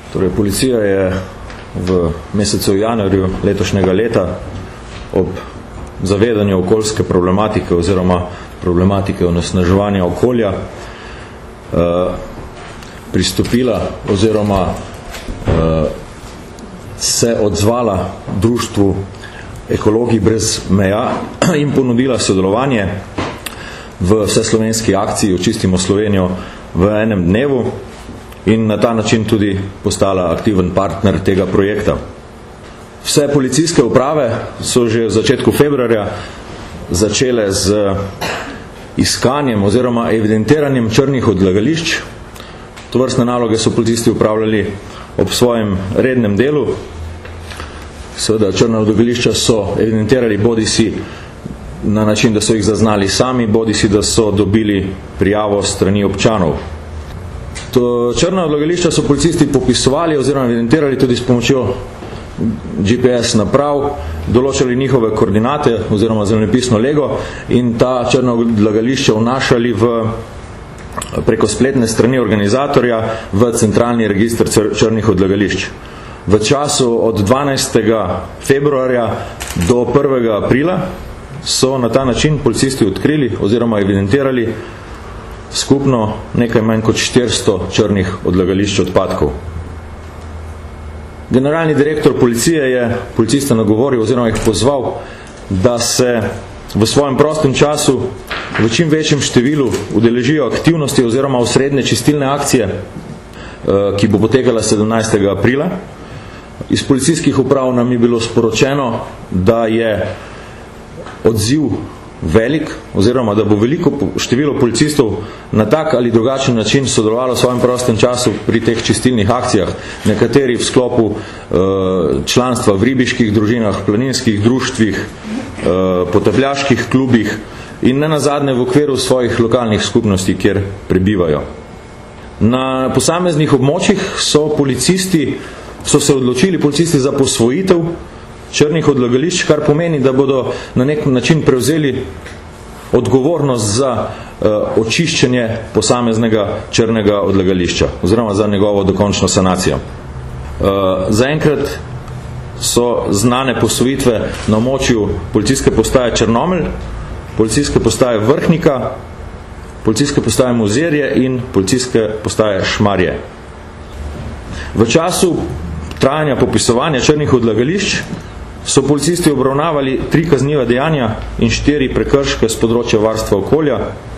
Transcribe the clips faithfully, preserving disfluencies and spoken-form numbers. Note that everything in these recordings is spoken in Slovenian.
Torej, policija je v mesecu januarju letošnjega leta ob zavedanju okoljske problematike oziroma problematike onesnaževanja okolja eh, pristopila oziroma eh, se odzvala društvu Ekologi brez meja in ponudila sodelovanje v vseslovenski akciji Očistimo Slovenijo v enem dnevu in na ta način tudi postala aktiven partner tega projekta. Vse policijske uprave so že v začetku februarja začele z iskanjem oziroma evidentiranjem črnih odlagališč. Tovrstne naloge so policisti upravljali ob svojem rednem delu. Seveda črna odlagališča so evidentirali bodisi na način, da so jih zaznali sami, bodisi da so dobili prijavo strani občanov. To črna odlagališča so policisti popisovali oziroma evidentirali tudi s pomočjo G P S naprav, določali njihove koordinate oziroma zemljepisno lego in ta črna odlagališča vnašali v, preko spletne strani organizatorja v centralni register črnih odlagališč. V času od dvanajstega februarja do prvega aprila so na ta način policisti odkrili oziroma evidentirali skupno nekaj manj kot štiristo črnih odlagališč odpadkov. Generalni direktor policije je policiste nagovoril oziroma jih pozval, da se v svojem prostem času v čim večjem številu udeležijo aktivnosti oziroma osrednje čistilne akcije, ki bo potekala sedemnajstega aprila. Iz policijskih uprav nam je bilo sporočeno, da je odziv velik oziroma da bo veliko število policistov na tak ali drugačen način sodelovalo v svojem prostem času pri teh čistilnih akcijah, nekateri v sklopu uh, članstva v ribiških družinah, planinskih društvih, uh, potapljaških klubih in ne nazadnje v okviru svojih lokalnih skupnosti, kjer prebivajo. Na posameznih območjih so policisti, so se odločili policisti za posvojitev črnih odlagališč, kar pomeni, da bodo na nek način prevzeli odgovornost za uh, očiščenje posameznega črnega odlagališča oziroma za njegovo dokončno sanacijo. Uh, zaenkrat so znane posvojitve na območju policijske postaje Črnomelj, policijske postaje Vrhnika, policijske postaje Mozirje in policijske postaje Šmarje. V času trajanja popisovanja črnih odlagališč so policisti obravnavali tri kazniva dejanja in štiri prekrške z področja varstva okolja.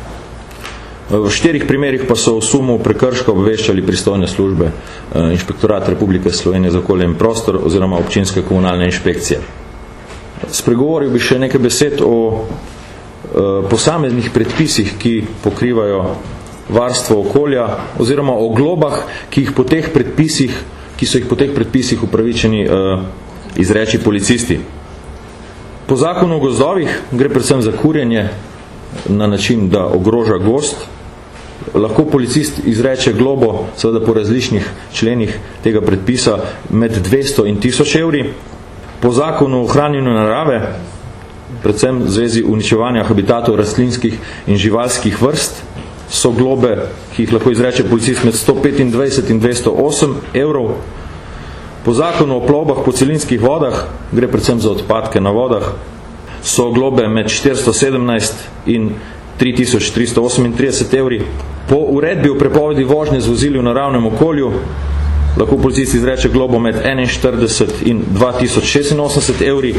V štirih primerih pa so v sumu prekrška obveščali pristojne službe Inšpektorat Republike Slovenije za okolje in prostor oziroma občinske komunalne inšpekcije. Spregovoril bi še nekaj besed o posameznih predpisih, ki pokrivajo varstvo okolja oziroma o globah, ki jih po teh predpisih, ki so jih po teh predpisih upravičeni uh, izreči policisti. Po zakonu o gozdovih gre predvsem za kurjenje na način, da ogroža gozd. Lahko policist izreče globo, seveda po različnih členih tega predpisa, med dvesto in tisoč evri. Po zakonu o ohranjanju narave, predvsem v zvezi uničevanja habitatov rastlinskih in živalskih vrst, so globe, ki jih lahko izreče policist, med sto petindvajset in dvesto osem evrov. Po zakonu o plovbah po celinskih vodah, gre predvsem za odpadke na vodah, so globe med štiristo sedemnajst in tri tisoč tristo osemintrideset evri. Po uredbi o prepovedi vožnje z vozili v naravnem okolju lahko policist izreče globo med enainštirideset in dva tisoč šestinosemdeset evri.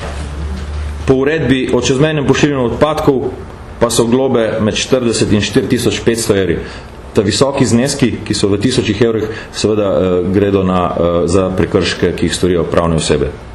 Po uredbi o čezmejnem pošiljanju odpadkov pa so globe med štirideset in štiri tisoč petsto evri. Ta visoki zneski, ki so v tisočih evrih, seveda eh, gredo na, eh, za prekrške, ki jih storijo pravne osebe.